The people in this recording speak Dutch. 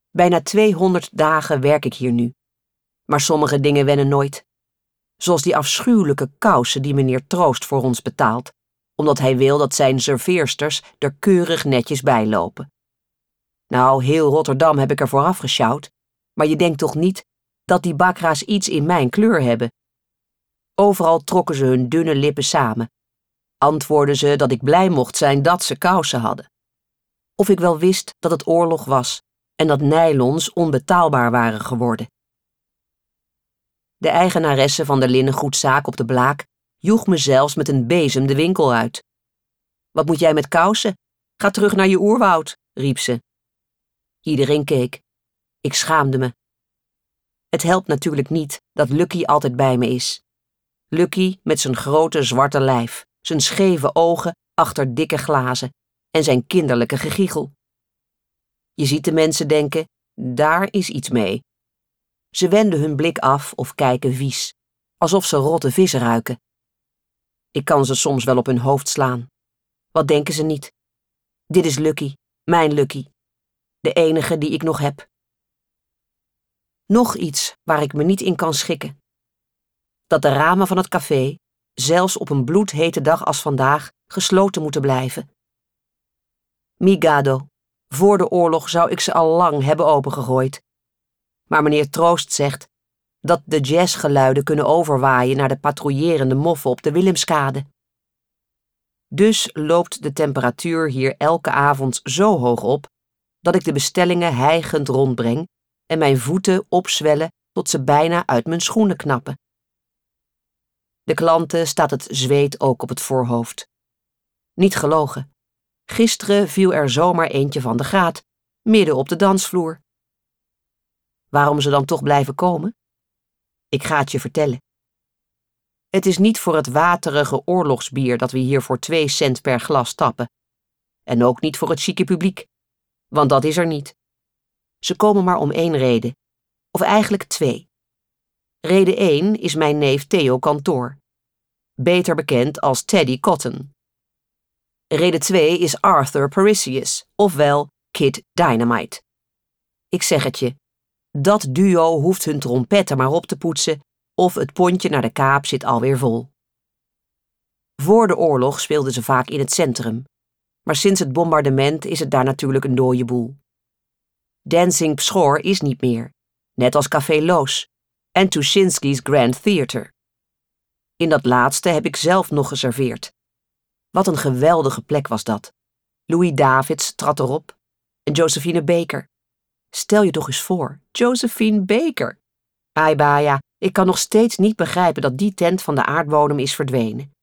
Bijna 200 dagen werk ik hier nu. Maar sommige dingen wennen nooit. Zoals die afschuwelijke kousen die meneer Troost voor ons betaalt, omdat hij wil dat zijn serveersters er keurig netjes bij lopen. Nou, heel Rotterdam heb ik er voor afgesjouwd, maar je denkt toch niet dat die bakra's iets in mijn kleur hebben? Overal trokken ze hun dunne lippen samen. Antwoordden ze dat ik blij mocht zijn dat ze kousen hadden. Of ik wel wist dat het oorlog was en dat nylons onbetaalbaar waren geworden. De eigenaresse van de linnengoedzaak op de Blaak joeg me zelfs met een bezem de winkel uit. Wat moet jij met kousen? Ga terug naar je oerwoud, riep ze. Iedereen keek. Ik schaamde me. Het helpt natuurlijk niet dat Lucky altijd bij me is. Lucky met zijn grote zwarte lijf, zijn scheve ogen achter dikke glazen en zijn kinderlijke gegiegel. Je ziet de mensen denken, daar is iets mee. Ze wenden hun blik af of kijken vies, alsof ze rotte vis ruiken. Ik kan ze soms wel op hun hoofd slaan. Wat denken ze niet? Dit is Lucky, mijn Lucky. De enige die ik nog heb. Nog iets waar ik me niet in kan schikken. Dat de ramen van het café, zelfs op een bloedhete dag als vandaag, gesloten moeten blijven. Migado, voor de oorlog zou ik ze al lang hebben opengegooid. Maar meneer Troost zegt dat de jazzgeluiden kunnen overwaaien naar de patrouillerende moffen op de Willemskade. Dus loopt de temperatuur hier elke avond zo hoog op dat ik de bestellingen hijgend rondbreng en mijn voeten opzwellen tot ze bijna uit mijn schoenen knappen. De klanten staat het zweet ook op het voorhoofd. Niet gelogen. Gisteren viel er zomaar eentje van de graad, midden op de dansvloer. Waarom ze dan toch blijven komen? Ik ga het je vertellen. Het is niet voor het waterige oorlogsbier dat we hier voor 2 cent per glas tappen. En ook niet voor het chique publiek, want dat is er niet. Ze komen maar om 1 reden, of eigenlijk 2. Reden 1 is mijn neef Theo Kantoor, beter bekend als Teddy Cotton. Reden 2 is Arthur Parisius, ofwel Kid Dynamite. Ik zeg het je, dat duo hoeft hun trompetten maar op te poetsen of het pontje naar de Kaap zit alweer vol. Voor de oorlog speelden ze vaak in het centrum, maar sinds het bombardement is het daar natuurlijk een dode boel. Dancing Pschorr is niet meer, net als Café Loos en Tuschinski's Grand Theater. In dat laatste heb ik zelf nog geserveerd. Wat een geweldige plek was dat. Louis Davids trad erop en Josephine Baker. Stel je toch eens voor, Josephine Baker. Ai Baja, ik kan nog steeds niet begrijpen dat die tent van de aardbodem is verdwenen.